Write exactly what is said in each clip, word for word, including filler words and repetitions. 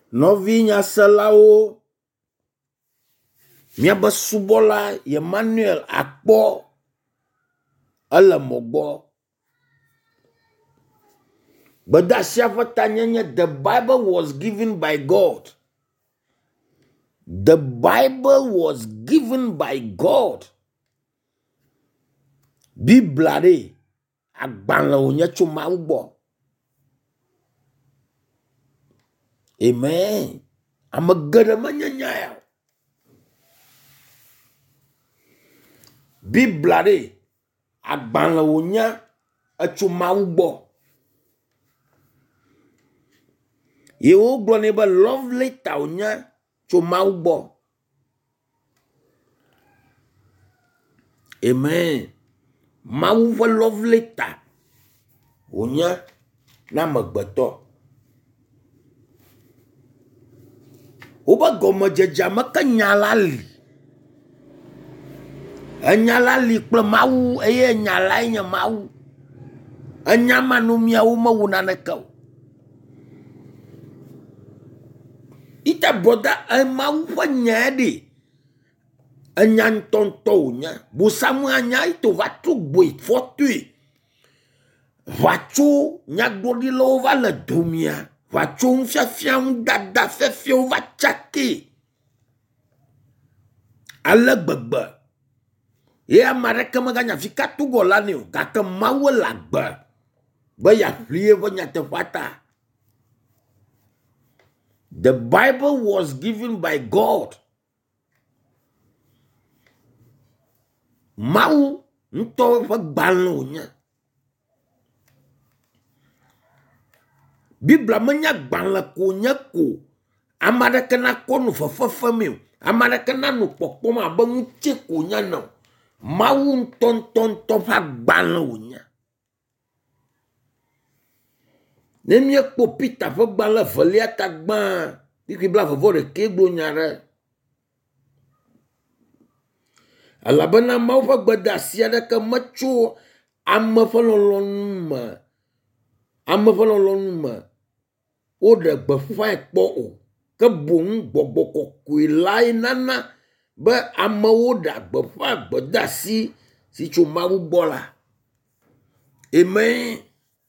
Novinya selao miabe subola Emmanuel akpo ala mogbo. But that the Bible was given by God. The Bible was given by God. Biblare agbanla onya chuma ugbo. Amen. I'm a good man. Biblare agbanla onya chuma ugbo. Ye o gloneba love letter onya chuma ugbo. Amen. Ma uva love letter onya na magbato. Oba gomo jeja maka nyalali. Anyalali kple mawu eye nyalai nye mawu. Anyama no miawo mawuna nekau. Ita brother e mawu fa nyade. Anyantonto nya. Busamu anya itu vatu boi fortui. Vachu nyagodi lo va le dumia. Vachu mfia fia dada fe fia va chaki. Ala gbegbe. Ye amareke maganya fika tugo lani o. Kake mawe lagbe. Baya plie vonya te fata. The Bible was given by God. Mau nto fa gbalno nya. Bibla menya gbalna ko nya ko. Amareke na kono fa fa fa mi. Amareke na no popoma ba nche ko nya no. Mau nton ton to fa gbalno nya. Nemye ko pita fa gbalna velia tagban. Biki bla fa vore kegbo nyare. Alabana mau fa gbada siada ka macho amma fa lolonma. Amma fa lolonma. O de gbe fa ekpo o. Ke bon gbogbo kokui lai nana ba amma o da gbe fa gbada si si chuma bola. Amen.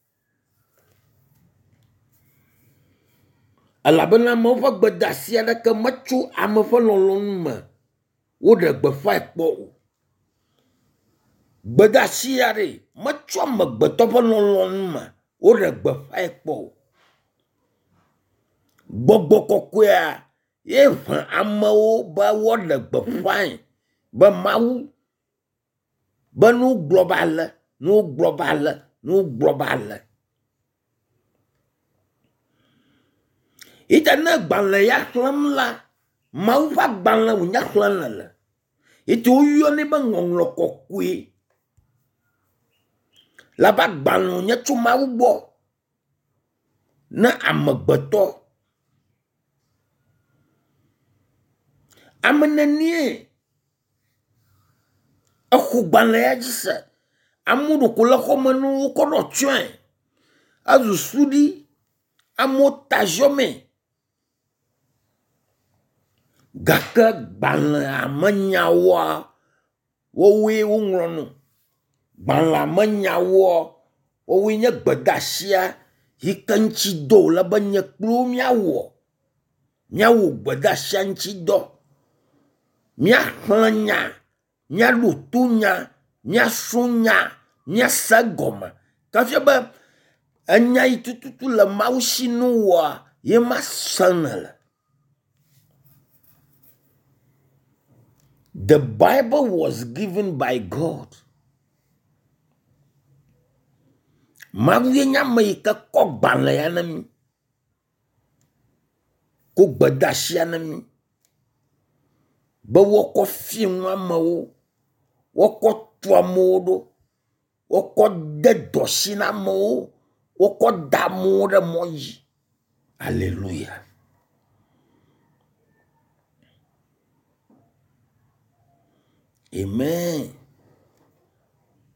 Alabana mau fa gbada siada ka macho amma fa lolonma. O de gbe fa ekpo o. Gbada siare macho ma gbe to fa lolonma. O de gbe fa ekpo o. Gbogbo kokwea ye fan amao ba wode gbe fine ba mau ba no global no global no global ita na gbanle ya khlam la mau fa gbanle nya khlan la ita uyo ne ba ngonglo kokwe la ba gbanle nya chuma ugbo na amagbeto. Amenenie a khugbanle ya jisa amudu kula khomanu kono twen azu sudi amota jome gaka gbanle amanyawa wowe unrono gbanle amanyawa wowe nya gbadashia hikanchi do la banya klo miawo miawo gbadashia nchi do. Mia hlanya, mia lutunya, mia sunya, mia sagoma. Kafia ba anya itututu la mausinuwa ye masanala. The Bible was given by God. Mawie nya meika kogbanle yanami. Ko gbadashi yanami. Ba woko fiwa mawo woko twa modo woko de doshina mo woko da moda moji. Hallelujah. Amen.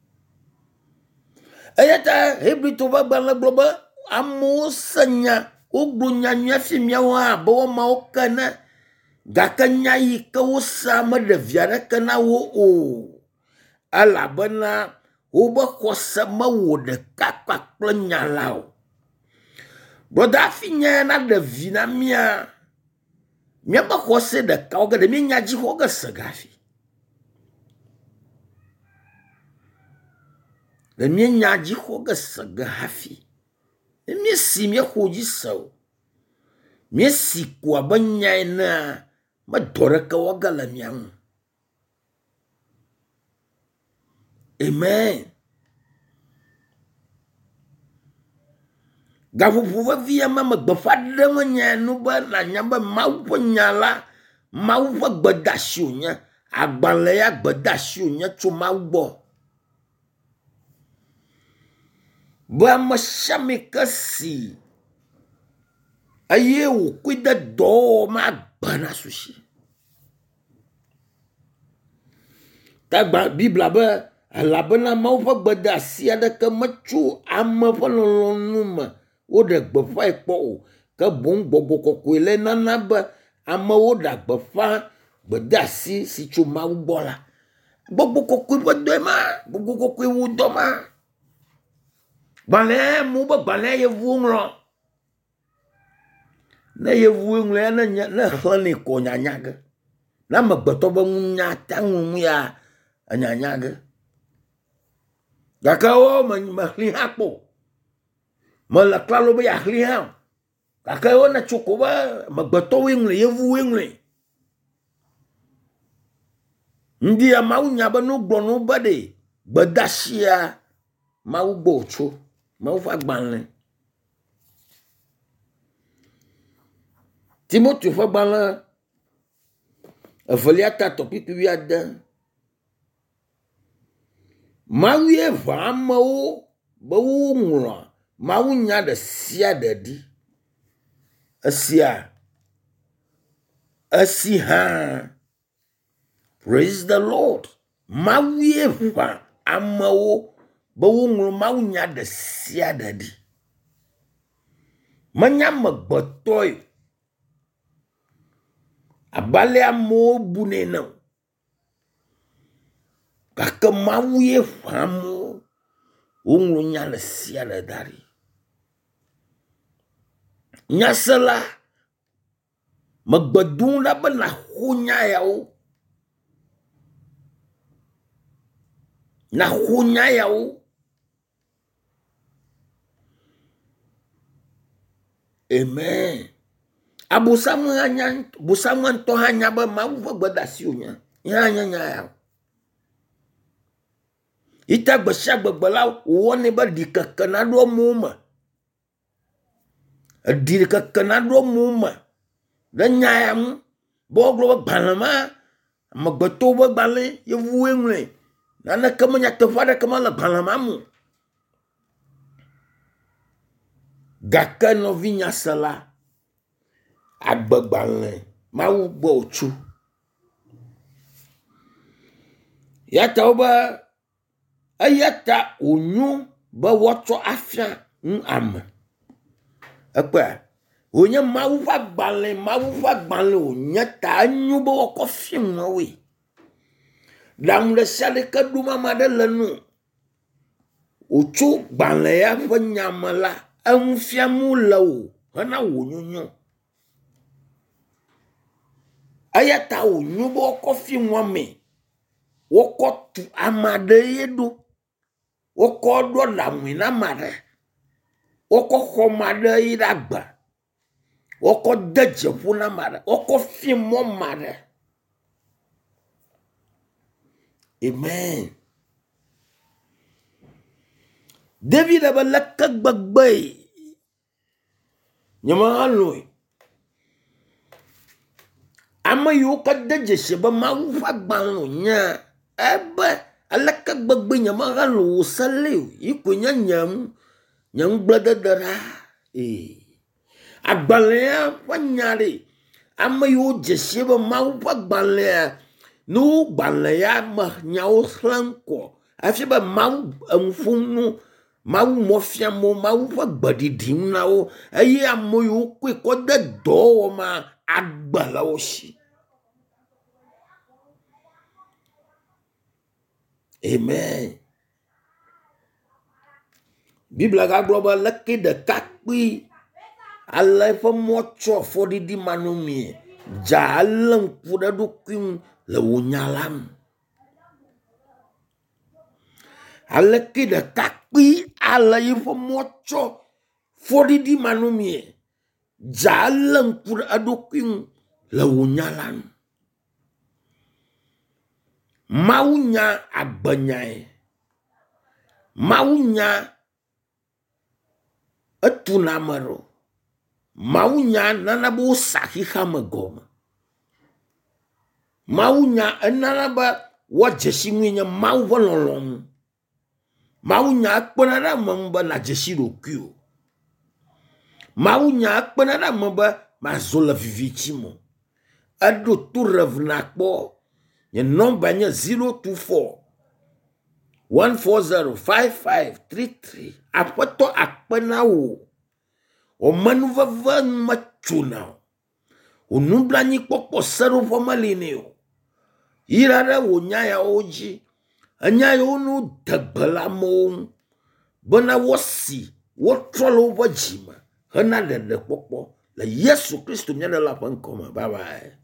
Ayata hebri to ba bala globa amusanya ogbo nyanya fi miawa bo ma o kana gaka nyai ka wo sama de viara kana wo o ala bana o ba ko sama wo de kakpa planya lao broda fi nya na de vina mia mia ba ko se de ka o ga de mi nya ji ho ga sagafi de mi nya ji ho ga sagafi de mi si mi ho ji so mi si kwa banya na ma dora ka wa ga la miang. Amen. Gafu fuwa via mama gbafadde nya no ba na nya ba mawo nyala mawo gbadashu nya agbanle ya gbadashu nya tu mawo ba ma shame kasi aye wo kwida do ma gbana sushi ta ba bibla ba alabana mawo gbadasi adaka machu amma falonuma o de gbefa ipo ka bon gbogbo kokko ile nana ba ama o da gbefa gbedasi si chu ma gbola gbogbo kokko bo do ma gbogbo kokko wo do ma bale mu ba bale ye vungro na ye vunglo na nya na hlani ko nya nya ga na magbeto ba nya tanwu ya anya nya ga gakawo ma hli hapo mala klalo ba ahli ha kakayo na chukuba magbato wingle yevu wingle ndi ya mau nya ba no gbonu bade gbadashia mau gbochu mau fagbanle Timothy fagbanle afaliata topiku wi adan mau ye vamao ba wungro mau nya da sia dadi asia asiha praise the Lord mau ye va amao ba wungro mau nya da sia dadi manya magbotoy abale amo bunena kaka mau ye va mo wungro nya da sia dadi nyasala magbadun la bana hunya yao na hunya yao amen abu samanya bu saman to hanya ba mau gbadasiunya nya nya nya yao ita gbasha gbagbala woni ba dikakana do muma adiri ka kanado muma dan nyayam boglo balama magbato ba bale yevuengle nana kamanya tafada kamala balama mu gaka no vinya sala agbagbanle mawu gbochu yata oba ayata onyu ba woto afia am apa onya mawu fa gbanle mawu fa gbanle onya ta anyu bo ko fim we dam le sale ka duma madalanu ochu gbanle ya fa nyamala amfiamu lawo hana wonyonyo ayata onyu bo ko fim wa me woko tu amade yedo woko do lamina mare woko khomade iragba woko deje funa mare woko fimo mare amen David abalaka gbagbai nyama aloi ama yo ka deje sheba ma ufa gbanlo nya eba alaka gbagbai nyama alo sale ikunya nyam nyam bladadara eh agbalea wanyare ama yo jesheba ma ufa gbalea no gbalea ma nyawo slanko afeba ma amfunu Mawu mofiamo, mawu fa gbadidim na wo. Eye amoyo kwe kode do ma agbala oshi. Amen. Bible ga global leke de kakpi. Allah fa mocho for di manumi. Jalan kuda dukim le wunyalam. Allah ki de kakpi Allah fa mocho for di manumi. Jalan kuda dukim le wunyalam. Maunya abanyai. Maunya etunamaro. Maunya nanabo sahiha magoma. Maunya enanaba wajeshi mwenye mau vololong. Maunya akpenara mamba na jeshi rokyo. Maunya akpenara mamba mazola vivichimo. Ado tu revnakbo. Ye number nye zero two four one four zero five five three three. Apoto akpena wo. O manuva van machuna. O nubla ni poko sero formalini o. Irara wo nyaya oji. Anyaya onu dagbala mo. Bona wosi. Wotrolo over jima. Hana de de poko. La Yesu Christo nyana la pankoma. Bye bye.